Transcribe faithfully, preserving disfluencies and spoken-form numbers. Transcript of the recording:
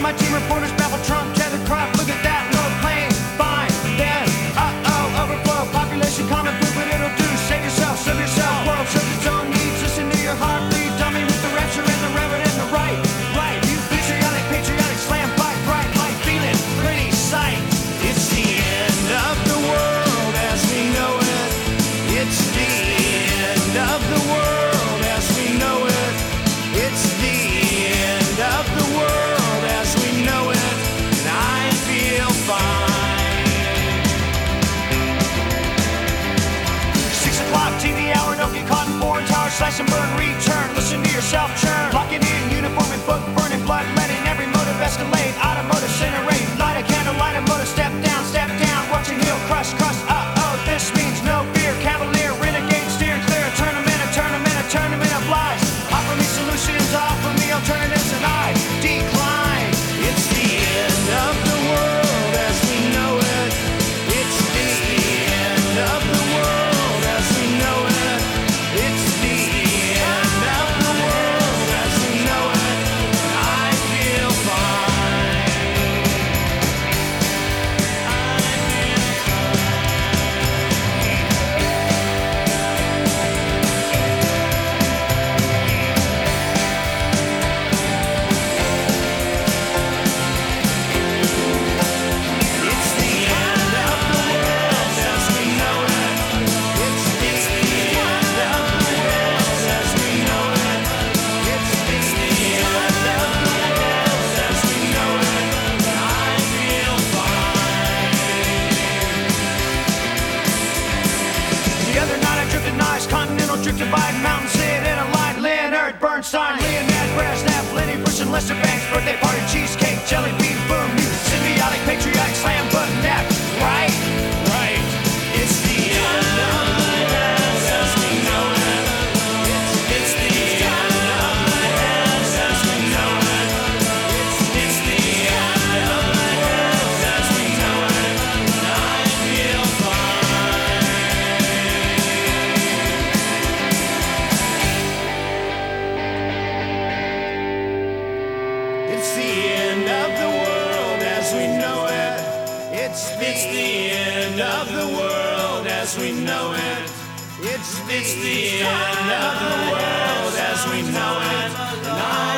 my team reporters babble Trump, tether crop. Look at that low plane. Fine, then, uh-oh, overflow. Population common food, but it'll do. Save yourself, serve yourself. World serves its own needs. Listen to your heartbeat. Dummy with the rapture and the reverend and the right. Right, you patriotic, patriotic, slam, fight, bright, light, feeling, pretty sight. It's the end of the world as we know it. It's the end of the world as we know it. It's the end of the world as we know it. And I feel fine. Six o'clock, T V hour, no get caught in foreign tower, slash and burn, return. Listen to yourself churn. Locking in, uniform and book, burning blood, letting every motive escalate. Automotive, incinerate, light a candle, light a motor, step down, step down. Watch your heel crush, crush, uh-oh, this means no fear. Cavalier, renegade, steering clear. A tournament, a tournament, a tournament of lies. Offer me solutions, offer me alternatives, and I decline. It's the end of the world as we know it. It's the end of the world as we know it. It's the end of the world as we know it. And I feel fine. I feel It's the end of the world as we know it. It's the end of the world as we know it. It's the end of the world as we know it. And I feel fine. The other night I drifted nice, continental drift divide, mountain sit in a line. Leonard Bernstein, Leonard Brezhnev, Lenny Bruce and Lester Banks, birthday party, cheesecake, jelly bean, boom, you symbiotic, patriotic, slam button, nap, right? Right. It's the end of the world as we know it. It's, it's the end of the world as we know it. It's, it's the end of the world as we know it. And I feel fine. It's the end of the world as we know it. It's, it's the end of the world as we know it. It's, it's the end of the world as we know it. And I